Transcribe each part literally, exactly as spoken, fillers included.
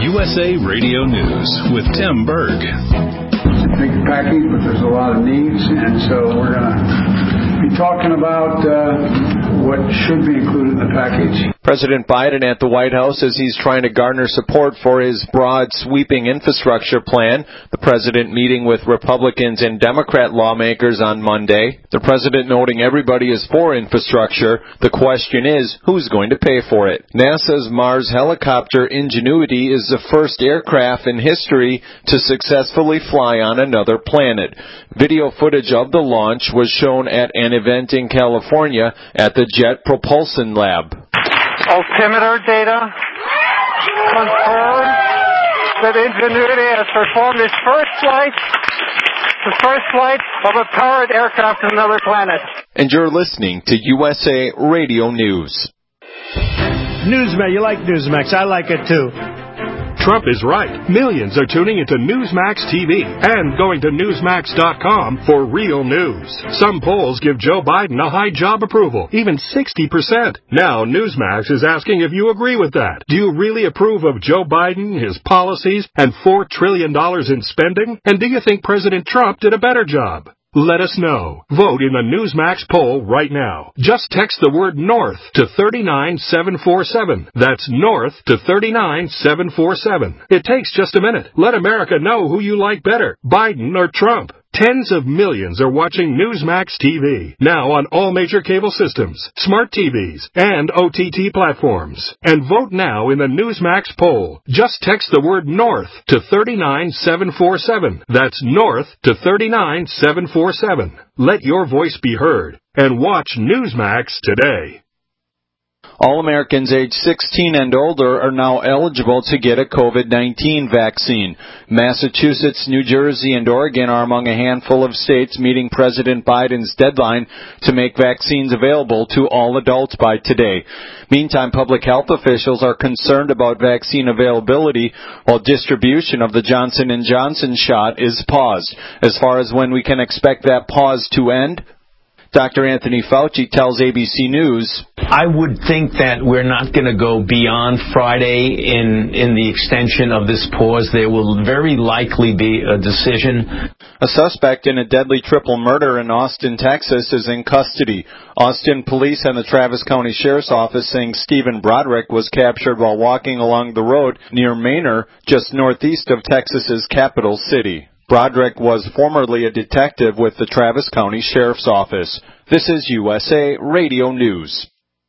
U S A Radio News with Tim Berg. It's a big package, but there's a lot of needs, and so we're going to be talking about uh, what should be included in the package. President Biden at the White House as he's trying to garner support for his broad, sweeping infrastructure plan. The president meeting with Republicans and Democrat lawmakers on Monday. The president noting everybody is for infrastructure. The question is, who's going to pay for it? NASA's Mars helicopter Ingenuity is the first aircraft in history to successfully fly on another planet. Video footage of the launch was shown at an event in California at the Jet Propulsion Lab. Altimeter data confirms that Ingenuity has performed its first flight, the first flight of a powered aircraft to another planet. And you're listening to U S A Radio News. Newsmax, you like Newsmax. I like it too. Trump is right. Millions are tuning into Newsmax T V and going to Newsmax dot com for real news. Some polls give Joe Biden a high job approval, even sixty percent. Now Newsmax is asking if you agree with that. Do you really approve of Joe Biden, his policies, and four trillion dollars in spending? And do you think President Trump did a better job? Let us know. Vote in the Newsmax poll right now. Just text the word NORTH to three nine seven four seven. That's NORTH to three nine seven four seven. It takes just a minute. Let America know who you like better, Biden or Trump. Tens of millions are watching Newsmax T V, now on all major cable systems, smart T Vs, and O T T platforms. And vote now in the Newsmax poll. Just text the word NORTH to three nine seven four seven. That's NORTH to three nine seven four seven. Let your voice be heard, and watch Newsmax today. All Americans age sixteen and older are now eligible to get a COVID nineteen vaccine. Massachusetts, New Jersey, and Oregon are among a handful of states meeting President Biden's deadline to make vaccines available to all adults by today. Meantime, public health officials are concerned about vaccine availability while distribution of the Johnson and Johnson shot is paused. As far as when we can expect that pause to end, Doctor Anthony Fauci tells A B C News, I would think that we're not going to go beyond Friday in in the extension of this pause. There will very likely be a decision. A suspect in a deadly triple murder in Austin, Texas, is in custody. Austin police and the Travis County Sheriff's Office saying Stephen Broderick was captured while walking along the road near Manor, just northeast of Texas's capital city. Broderick was formerly a detective with the Travis County Sheriff's Office. This is U S A Radio News.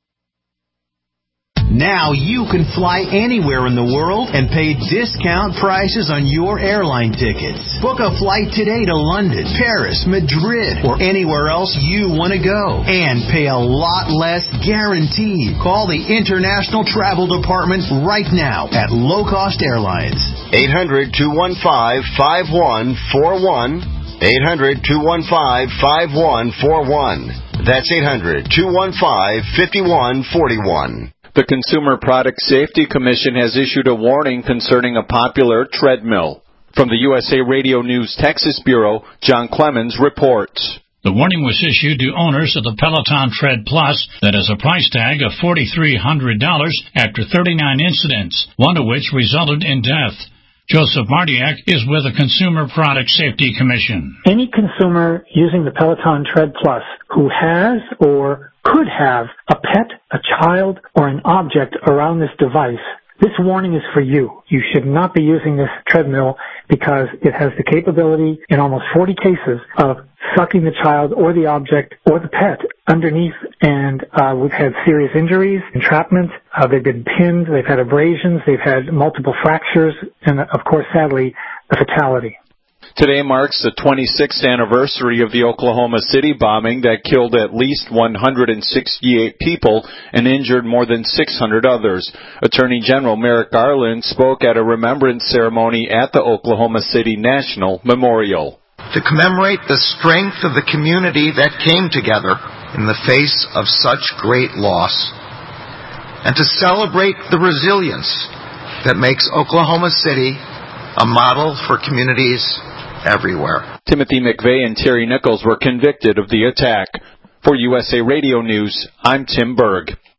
Now you can fly anywhere in the world and pay discount prices on your airline tickets. Book a flight today to London, Paris, Madrid, or anywhere else you want to go. And pay a lot less guaranteed. Call the International Travel Department right now at Low Cost Airlines. eight hundred, two one five, five one four one. eight hundred, two one five, five one four one. That's eight hundred, two one five, five one four one. The Consumer Product Safety Commission has issued a warning concerning a popular treadmill. From the U S A Radio News Texas Bureau, John Clemens reports. The warning was issued to owners of the Peloton Tread Plus that has a price tag of four thousand three hundred dollars after thirty-nine incidents, one of which resulted in death. Joseph Mardiak is with the Consumer Product Safety Commission. Any consumer using the Peloton Tread Plus who has or could have a pet, a child, or an object around this device, this warning is for you. You should not be using this treadmill because it has the capability in almost forty cases of sucking the child or the object or the pet underneath, and uh, we've had serious injuries, entrapment, uh, they've been pinned, they've had abrasions, they've had multiple fractures, and of course, sadly, a fatality. Today marks the twenty-sixth anniversary of the Oklahoma City bombing that killed at least one hundred sixty-eight people and injured more than six hundred others. Attorney General Merrick Garland spoke at a remembrance ceremony at the Oklahoma City National Memorial. To commemorate the strength of the community that came together in the face of such great loss, and to celebrate the resilience that makes Oklahoma City a model for communities everywhere. Timothy McVeigh and Terry Nichols were convicted of the attack. For U S A Radio News, I'm Tim Berg.